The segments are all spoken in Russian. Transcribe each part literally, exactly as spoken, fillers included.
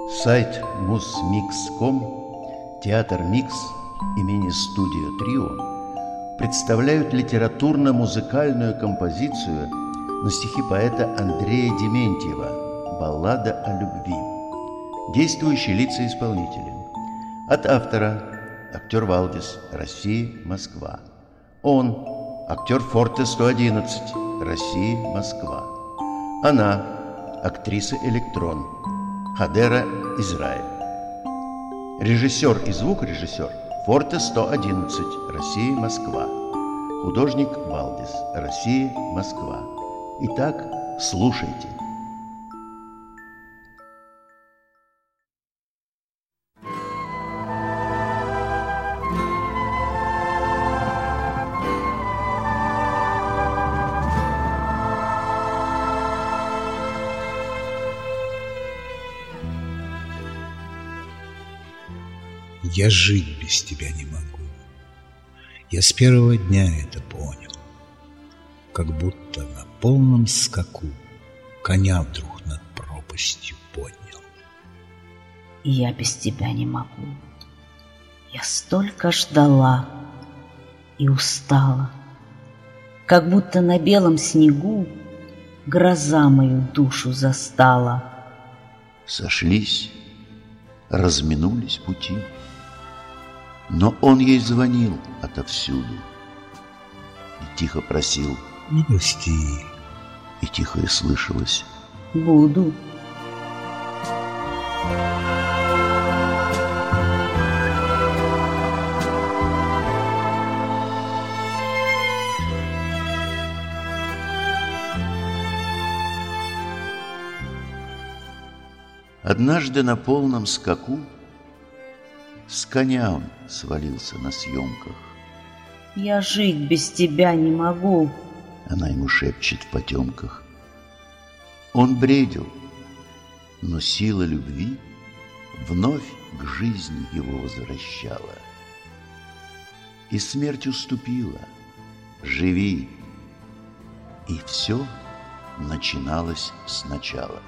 Сайт музмикс точка ком, театр «Микс» и мини-студия «Трио» представляют литературно-музыкальную композицию на стихи поэта Андрея Дементьева «Баллада о любви». Действующие лица исполнителя. От автора актер Валдис, Россия, Москва. Он актер Форте сто одиннадцать, Россия, Москва. Она актриса Электрон, Хадера, Израиль. Режиссер и звукорежиссер Форте сто одиннадцать, Россия, Москва. Художник Валдис, Россия, Москва. Итак, слушайте. Я жить без тебя не могу. Я с первого дня это понял. Как будто на полном скаку коня вдруг над пропастью поднял. И я без тебя не могу. Я столько ждала и устала, как будто на белом снегу гроза мою душу застала. Сошлись, разминулись пути, но он ей звонил отовсюду и тихо просил: не грусти. И тихо и слышалось: буду. Однажды на полном скаку с коня он свалился на съемках. Я жить без тебя не могу. Она ему шепчет в потемках. Он бредил, но сила любви вновь к жизни его возвращала. И смерть уступила: живи. И все начиналось сначала.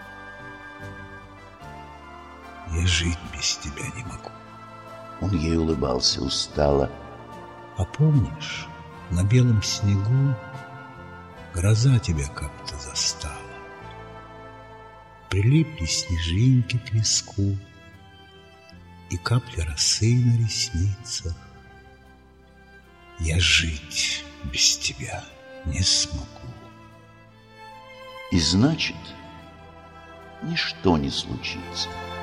Я жить без тебя не могу. Он ей улыбался устало. А помнишь, на белом снегу гроза тебя как-то застала? Прилипли снежинки к виску и капли росы на ресницах. Я жить без тебя не смогу. И значит, ничто не случится.